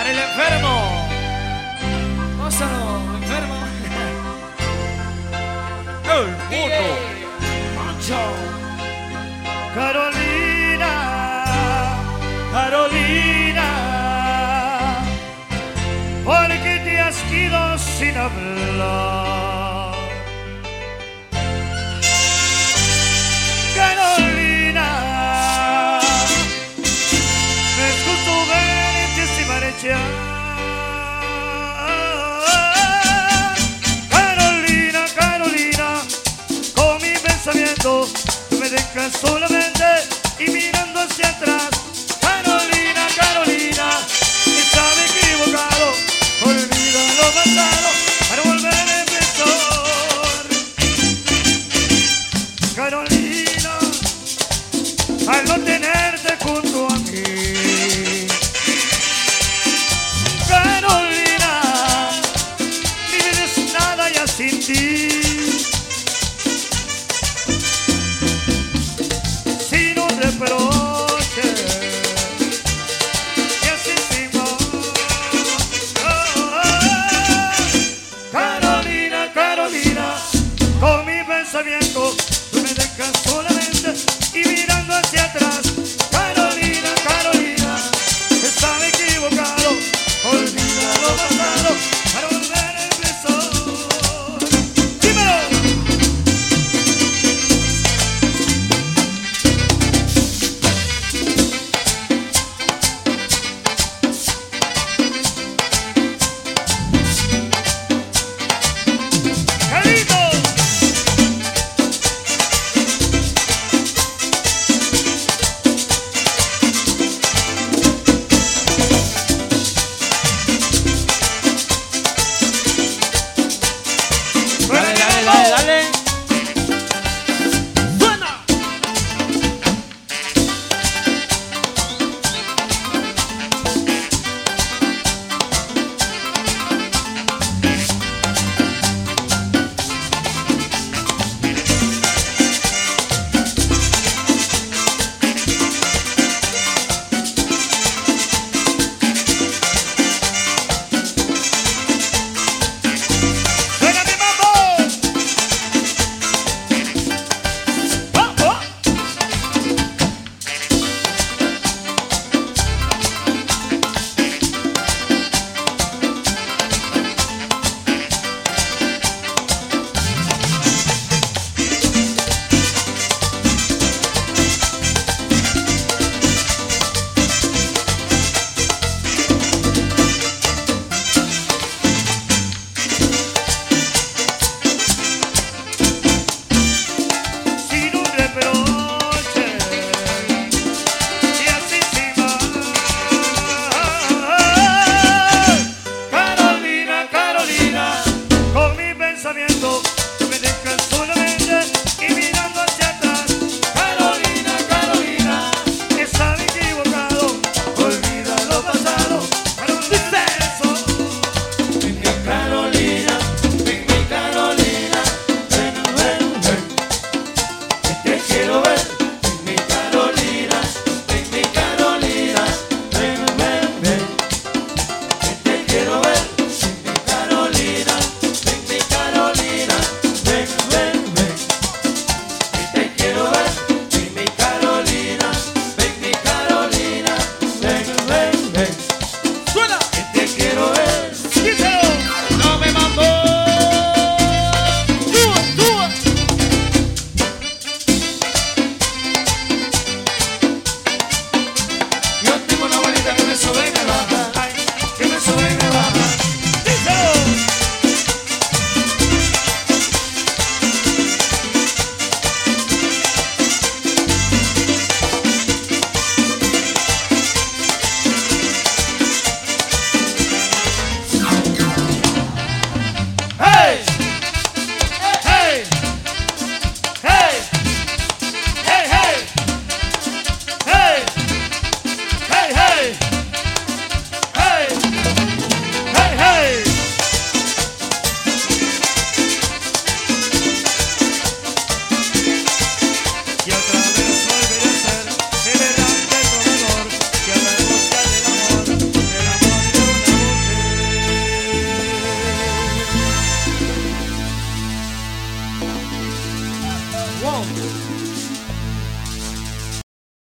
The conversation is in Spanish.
Para el enfermo. Gózalo, enfermo. El mono. Mancho. Carolina, Carolina, ¿por qué te has ido sin hablar? Carolina, me es justo verte sin marchar. Carolina, Carolina, con mi pensamiento me dejas solamente y mirando hacia atrás. Carolina, Carolina, estaba equivocado. Olvida lo pasado para volver a empezar. Carolina, al no tenerte junto a mí. Carolina, mi vida es nada ya sin ti. Reproche, One,